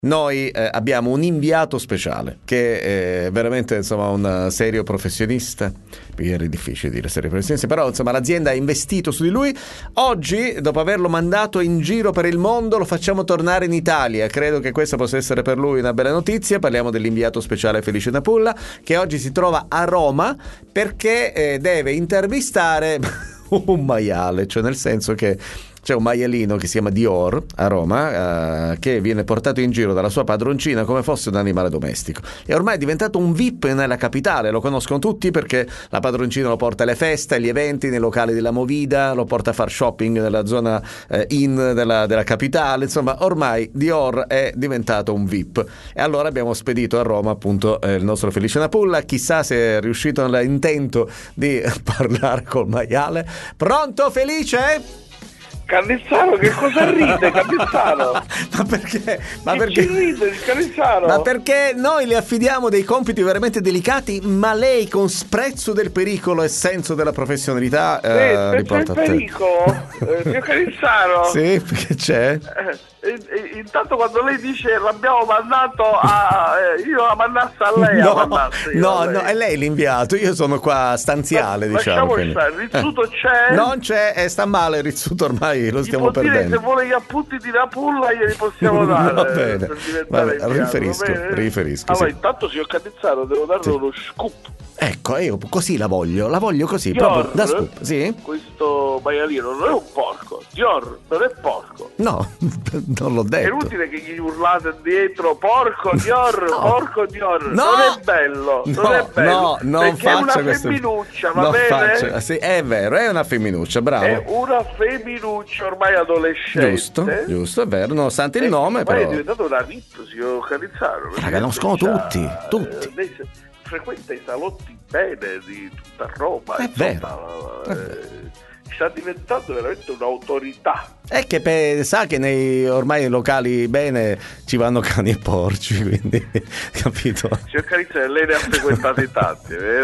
Noi abbiamo un inviato speciale che è veramente insomma un serio professionista. Ieri è difficile dire serio professionista, però insomma l'azienda ha investito su di lui. Oggi, dopo averlo mandato in giro per il mondo, lo facciamo tornare in Italia. Credo che questa possa essere per lui una bella notizia. Parliamo dell'inviato speciale Felice Napulla, che oggi si trova a Roma perché deve intervistare un maiale, cioè nel senso che c'è un maialino che si chiama Dior a Roma che viene portato in giro dalla sua padroncina come fosse un animale domestico e ormai è diventato un VIP nella capitale, lo conoscono tutti perché la padroncina lo porta alle feste, agli eventi, nei locali della Movida, lo porta a far shopping nella zona in della capitale, insomma ormai Dior è diventato un VIP e allora abbiamo spedito a Roma appunto il nostro Felice Napulla, chissà se è riuscito nell'intento di parlare col maiale. Pronto Felice? Cannizzaro, che cosa ride, Cannizzaro? Ma perché? Ci ride il Cannizzaro? Ma perché noi le affidiamo dei compiti veramente delicati, ma lei con sprezzo del pericolo e senso della professionalità li porta a te. Pericolo? Signor Cannizzaro? Sì, perché c'è? Intanto quando lei dice l'abbiamo mandato a... io la mandassi a lei. No, è lei l'inviato, io sono qua stanziale, diciamo. Lasciamo stare, il rizzuto c'è? Non c'è, sta male il rizzuto ormai. Lo stiamo perdendo. Se vuole gli appunti di Napulla glieli possiamo dare. Va bene. Riferisco. Allora, sì. Intanto, signor Cannizzaro, devo darle uno scoop. Ecco, io così la voglio così, Dior, proprio da scoop. Sì? Questo maialino non è un porco. Dior non è porco. No, non l'ho detto. È inutile che gli urlate dietro porco Dior, no. Porco Dior. No. Non è bello. Non è bello. No, non perché è una questo. femminuccia, va bene? Sì, è vero, è una femminuccia, bravo. È una femminuccia ormai adolescente. Giusto, è vero, nonostante il nome, però. È diventato una VIP, signor Cannizzaro. La conoscono tutti. Lei frequenta i salotti bene di tutta Roma. È vero. Sta diventando veramente un'autorità. È che sa che ormai nei locali bene ci vanno cani e porci, quindi capito? Signor Cannizzaro, lei ne ha frequentati tanti, è vero?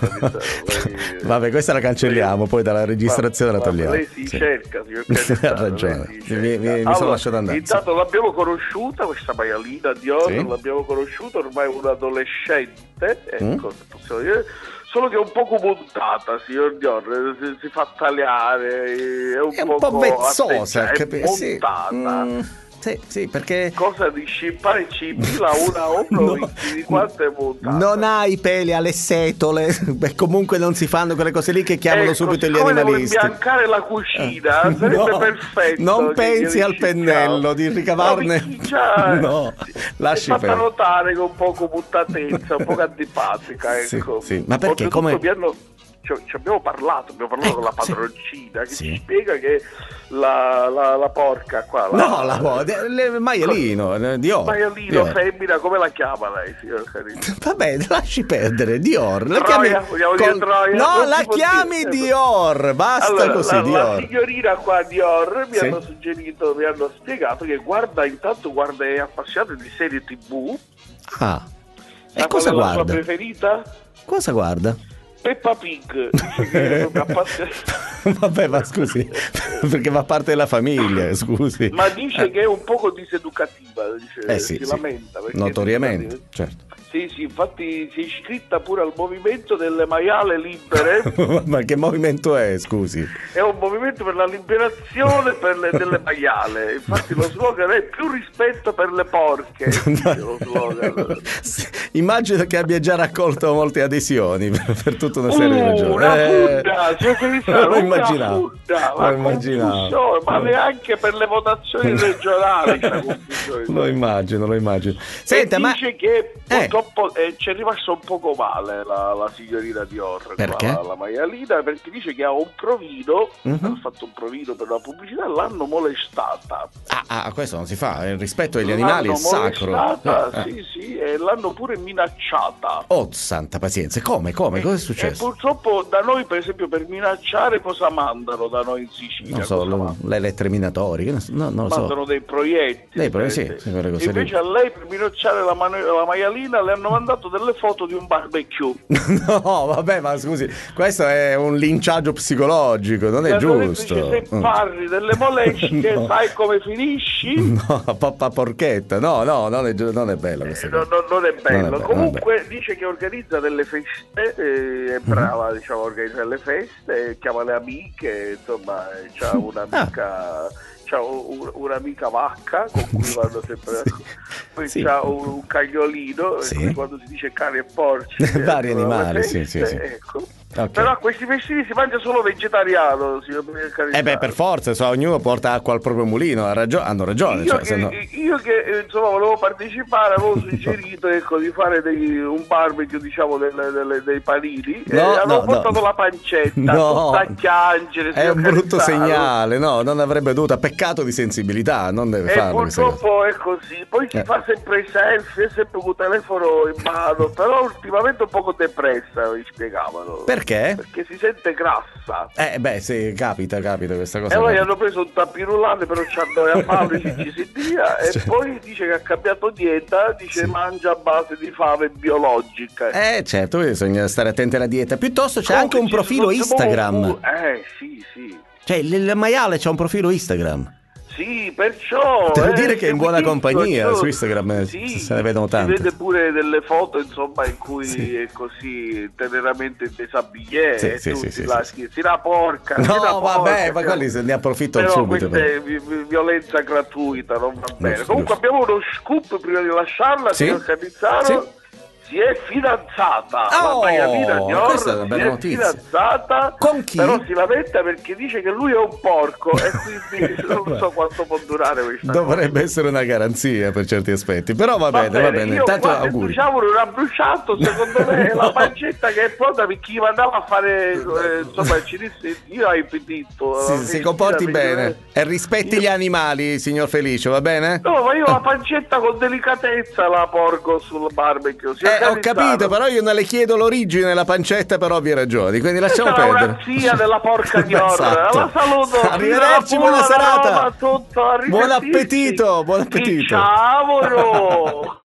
Vabbè, questa la cancelliamo, poi dalla registrazione la togliamo. Lei si cerca, signor Cannizzaro. Ha ragione, mi sono lasciato andare. Intanto l'abbiamo conosciuta, questa maialina Dior, l'abbiamo conosciuta, ormai un adolescente, ecco, possiamo dire. Solo che è un poco montata, signor Dior, si fa tagliare, è un po' vezzosa, è montata. Sì, perché... Cosa di scippare cipila una ombra di quanto è montata? Non ha i peli alle setole, comunque non si fanno quelle cose lì che chiamano subito gli animalisti. Devo biancare la cucina, sarebbe perfetto. Non pensi al pennello di ricavarne... No, lasci perdere. È fatta notare che è un po' muttatezza, un po' antipatica, ecco. Sì. Ma perché? Come... Ci abbiamo parlato con la padroncina che ci spiega che la porca qua il maialino Dior. Maialino femmina, come la chiama lei, signor Cannizzaro? Vabbè, lasci perdere Dior. La Troia, no, la chiami Dior, basta allora, così la signorina qua Dior mi hanno suggerito, mi hanno spiegato che intanto guarda, è appassionata di serie TV. E cosa guarda? La sua preferita? Cosa guarda? Peppa Pig, dice che è appassionata. Vabbè, ma scusi, perché fa parte della famiglia, scusi. Ma dice che è un poco diseducativa, dice, si lamenta. Notoriamente, certo. Sì, infatti si è iscritta pure al movimento delle maiale libere. Ma che movimento è, scusi? È un movimento per la liberazione delle maiale. Infatti lo slogan è più rispetto per le porche. Lo slogan. Immagino che abbia già raccolto molte adesioni per tutta una serie di ragioni. Lo immaginavo. Ma neanche per le votazioni regionali. Lo immagino. Senta, dice che purtroppo ci è rimasta un poco male la signorina Dior. Perché? La maialina, perché dice che ha un provino, ha fatto un provino per la pubblicità, l'hanno molestata. Questo non si fa, il rispetto agli animali è sacro. Sì, e l'hanno pure minacciata. Oh, santa pazienza, come? Cosa è successo? Purtroppo da noi, per esempio, per minacciare cosa mandano da noi in Sicilia? Non so, le lettere minatorie, non lo so. Mandano dei proiettili. Sì, invece a lei per minacciare la maialina le hanno mandato delle foto di un barbecue. No, vabbè, ma scusi, questo è un linciaggio psicologico, non è giusto. Dice, se parli delle molestie, No. sai come finisci? No, papà porchetta, no, non è bello questo. Non è bello. Non è Comunque dice che organizza delle feste, è brava, diciamo, a organizzare le feste, chiama le amiche, insomma, c'ha un'amica. C'ha un'amica vacca con cui vanno sempre poi Sì. c'ha un cagnolino, Sì. quindi quando si dice cani e porci Vari ecco, animali, feste, sì. ecco. Ok. Però a questi festini si mangia solo vegetariano, Per forza, ognuno porta acqua al proprio mulino, hanno ragione. io, Cioè, io che insomma volevo partecipare, avevo suggerito ecco, di fare un barbecue, diciamo, dei panini, e avevo portato la pancetta, tutta a chiangere. È un brutto segnale, no, non avrebbe dovuto, peccato di sensibilità, non deve farlo. Purtroppo è così, poi si fa sempre i selfie, è sempre con il telefono in mano, però ultimamente un poco depressa, mi spiegavano. Perché? Perché si sente grassa. Sì, capita questa cosa. E poi hanno preso un tappirulante per noi a fabbrici ci si dia, e poi dice che ha cambiato dieta, dice mangia a base di fave biologica. Certo, bisogna stare attenti alla dieta. Piuttosto c'è anche un profilo Instagram. Sì. Cioè il maiale c'ha un profilo Instagram. Sì, perciò devo dire che è in buona compagnia su Instagram, se ne vedono tante. Si vede pure delle foto, insomma, in cui è così teneramente desabillé, sì. si la porca. No, vabbè, ma quelli se ne approfittano subito. Questa è violenza gratuita, non va bene. Comunque abbiamo uno scoop prima di lasciarla, signor Cannizzaro. Si è fidanzata, la maialina Dior, questa è una bella notizia. Fidanzata, con chi? Però si lamenta perché dice che lui è un porco e quindi non so quanto può durare questa Dovrebbe cosa. essere una garanzia per certi aspetti, però va bene. Tanto auguri. Diciamo non ha bruciato, secondo me la pancetta che è pronta, perché chi andava a fare insomma ci disse io hai appetito. Si comporti bene e rispetti gli animali, signor Felice, va bene? No, ma io la pancetta con delicatezza la porgo sul barbecue. Ho capito, però io non le chiedo l'origine della pancetta per ovvie ragioni, quindi lasciamo perdere. Una zia della porca di Or. Esatto. La saluto. Arrivederci, buona serata. Buon Buon appetito. Ciao.